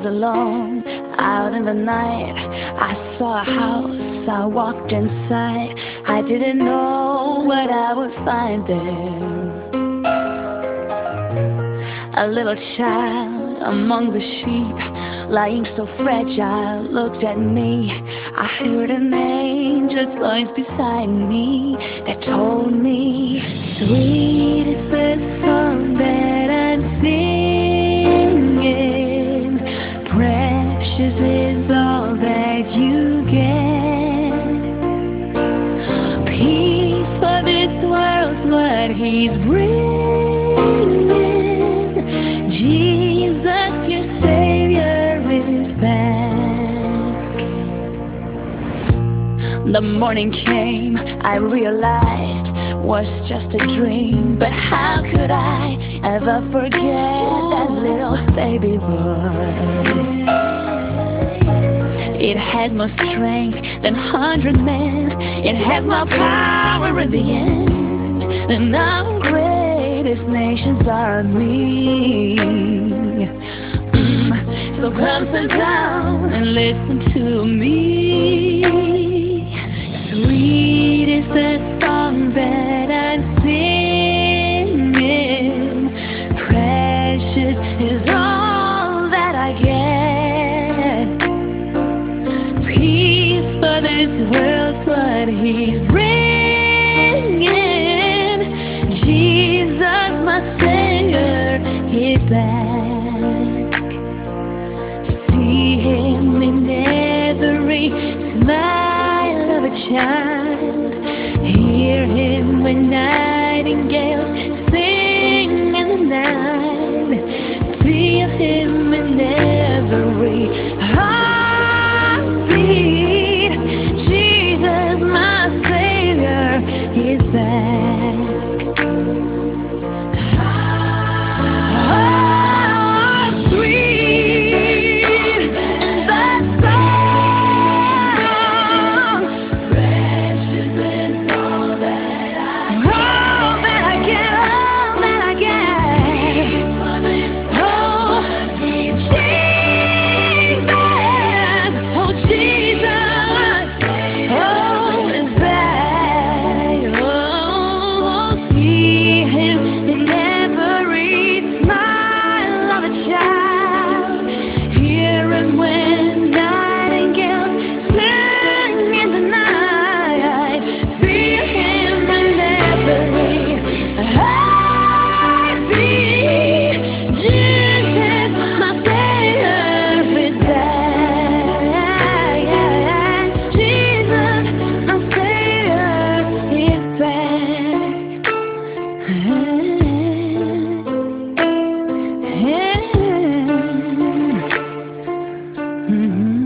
was alone out in the night. I saw a house, I walked inside. I didn't know what I would find there. A little child among the sheep, lying so fragile, looked at me. I heard an angel's voice beside me that told me, sweet is the song that I'm singing, precious is all that you get. Peace for this world's what he's bringing. Jesus, your Savior is back. The morning came, I realized was just a dream. But how could I ever forget that little baby voice? It has more strength than 100 men. It has more power in the end than our greatest nation's army. So come sit down and listen to me. Sweet is the song that I'm singing, precious is all that I get. Peace for this world's what he's bringing. Jesus, my Savior, is back. See him in every smile of a child. Hear him when nightingales sing in the night. Feel him in every heartbeat. Jesus, my Savior, is back. Mm-hmm.